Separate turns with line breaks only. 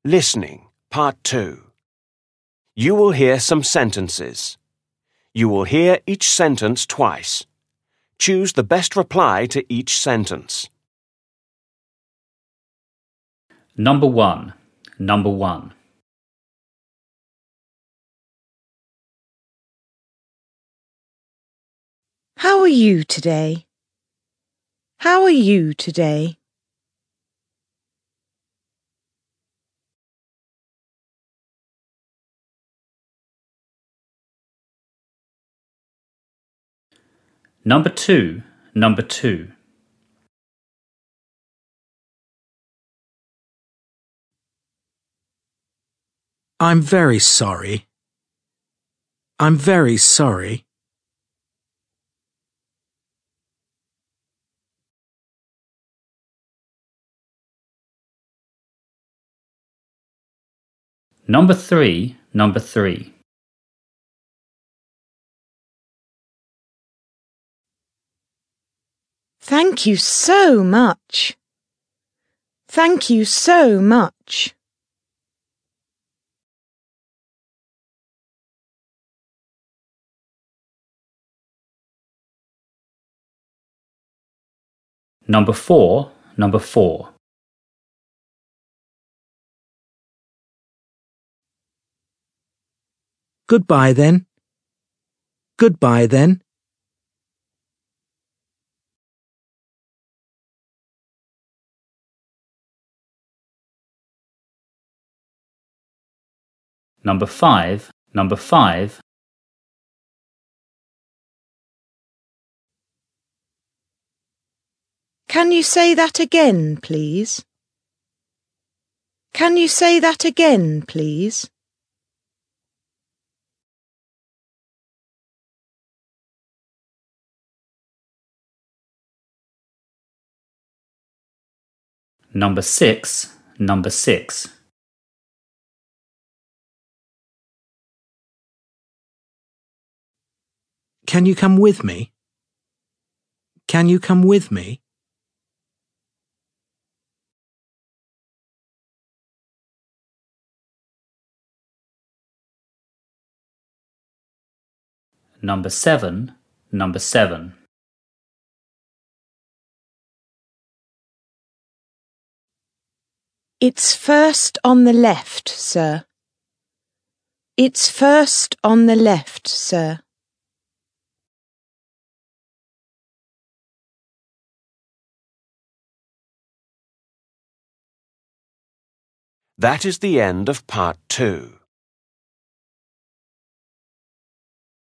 Listening, Part 2. You will hear some sentences. You will hear each sentence twice. Choose the best reply to each sentence.
Number 1. Number 1.
How are you today? How are you today?
Number 2. Number 2.
I'm very sorry. I'm very sorry.
Number 3. Number 3.
Thank you so much. Thank you so much.
Number 4. Number 4.
Goodbye then. Goodbye then.
Number 5. Number 5.
Can you say that again, please? Can you say that again, please?
Number 6. Number 6.
Can you come with me? Can you come with me?
Number 7. Number 7.
It's first on the left, sir. It's first on the left, sir.
That is the end of Part 2.